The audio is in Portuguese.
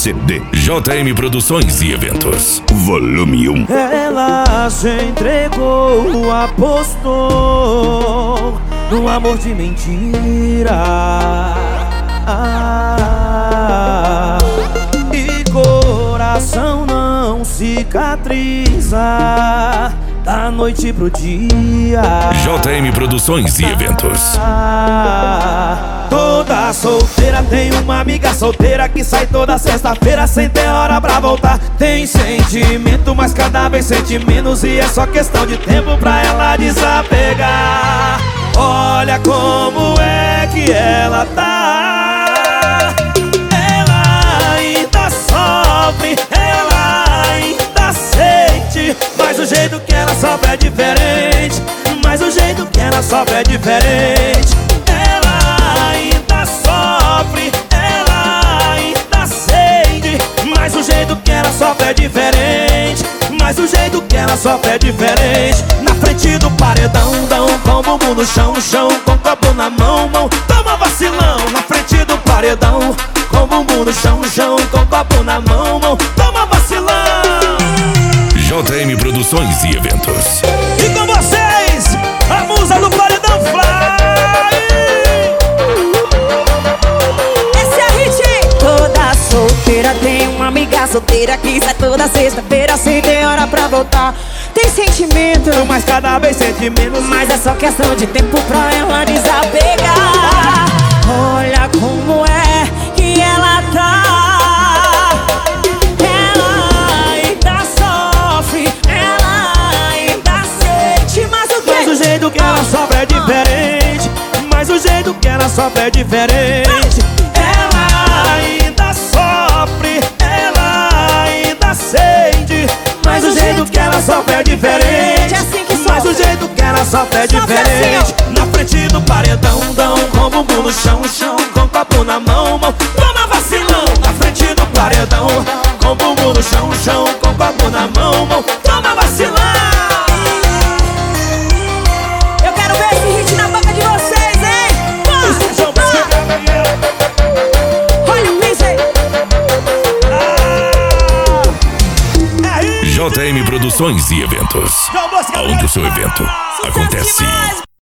CD. JM Produções e Eventos. Volume 1. Ela se entregou, apostou no amor de mentira. E coração não cicatriza da noite pro dia. JM Produções e Eventos. Toda solteira tem uma amiga solteira que sai toda sexta-feira sem ter hora pra voltar. Tem sentimento, mas cada vez sente menos, e é só questão de tempo pra ela desapegar. Olha como é que ela tá. Ela ainda sofre, ela ainda sente, mas o jeito que ela sofre é diferente. Mas o jeito que ela sofre é diferente. Ela ainda sofre, ela ainda sente, mas o jeito que ela sofre é diferente. Mas o jeito que ela sofre é diferente. Na frente do paredão, com o bumbum no chão, com o copo na mão, toma vacilão. Na frente do paredão, com o bumbum no chão, com o copo na mão, toma vacilão. JM Produções e Eventos. E com vocês, a musa do paredão Fly. Esse é hit. Toda solteira tem uma amiga solteira que sai toda sexta-feira sem ter hora pra voltar. Tem sentimento, mas cada vez sente menos, mas é só questão de tempo pra ela desapegar. Olha como é que ela tá. Ela ainda sofre, ela ainda sente, mas o jeito que ela sofre é diferente. Mas o jeito que ela sofre é diferente. Ela ainda sofre, ela ainda sente, mas o jeito que ela sofre é diferente. Mas o jeito que ela sofre é diferente. Na frente do paredão, com o bumbum no chão, com o copo na mão, toma vacilão. Na frente do paredão, com o bumbum no chão, com o copo na mão, toma vacilão. Eu quero ver esse hit na boca de vocês, hein? Olha o piso aí. JM Produções e Eventos. Onde o seu evento acontece.